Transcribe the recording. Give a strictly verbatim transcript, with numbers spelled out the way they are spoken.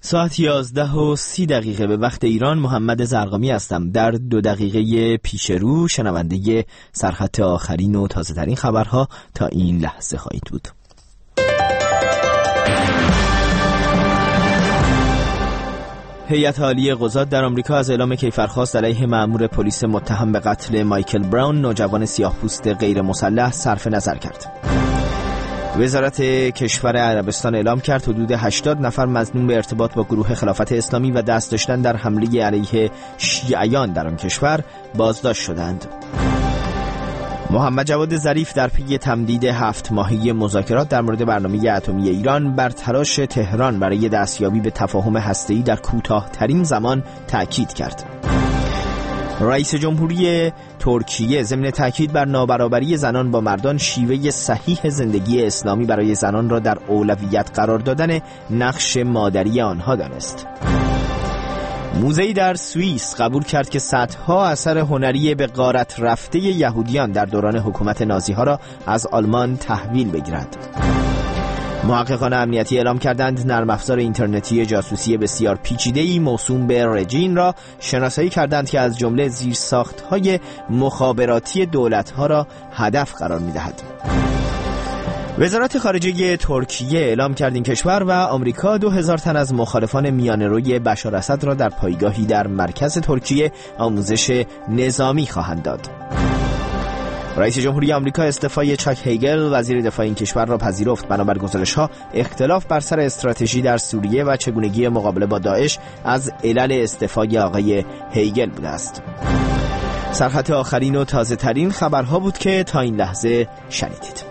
ساعت یازده و سی دقیقه به وقت ایران. محمد زرقامی هستم. در دو دقیقه پیش رو شنونده سرخط آخرین و تازه ترین خبرها تا این لحظه خواهید بود. هیئت عالی قضات در آمریکا از اعلام کیفرخواست علیه مأمور پلیس متهم به قتل مایکل براون، نوجوان سیاه‌پوست غیر مسلح، صرف نظر کرد. وزارت کشور عربستان اعلام کرد حدود هشتاد نفر مظنون به ارتباط با گروه خلافت اسلامی و دست داشتن در حمله علیه شیعیان در آن کشور بازداشت شدند. محمد جواد ظریف در پی تمدید هفت ماهه مذاکرات در مورد برنامه اتمی ایران بر تلاش تهران برای دستیابی به تفاهم هسته‌ای در کوتاه‌ترین زمان تأکید کرد. رئیس جمهوری ترکیه ضمن تاکید بر نابرابری زنان با مردان، شیوه صحیح زندگی اسلامی برای زنان را در اولویت قرار دادن نقش مادری آنها دانست. موزه‌ای در سوئیس قبول کرد که صدها اثر هنری به غارت رفته یهودیان در دوران حکومت نازی‌ها را از آلمان تحویل بگیرد. محققان امنیتی اعلام کردند نرم افزار اینترنتی جاسوسی بسیار پیچیده‌ای موسوم به رجین را شناسایی کردند که از جمله زیرساخت‌های مخابراتی دولت‌ها را هدف قرار می‌دهد. وزارت خارجه ترکیه اعلام کرد این کشور و آمریکا دو هزار تن از مخالفان میانه‌روی بشار اسد را در پایگاهی در مرکز ترکیه آموزش نظامی خواهند داد. رئیس جمهوری آمریکا استعفای چاک هیگل وزیر دفاع این کشور را پذیرفت. بنابر گزارش‌ها اختلاف بر سر استراتژی در سوریه و چگونگی مقابله با داعش از علل استعفای آقای هیگل بوده است. سرخط آخرین و تازه ترین خبرها بود که تا این لحظه شنیدید.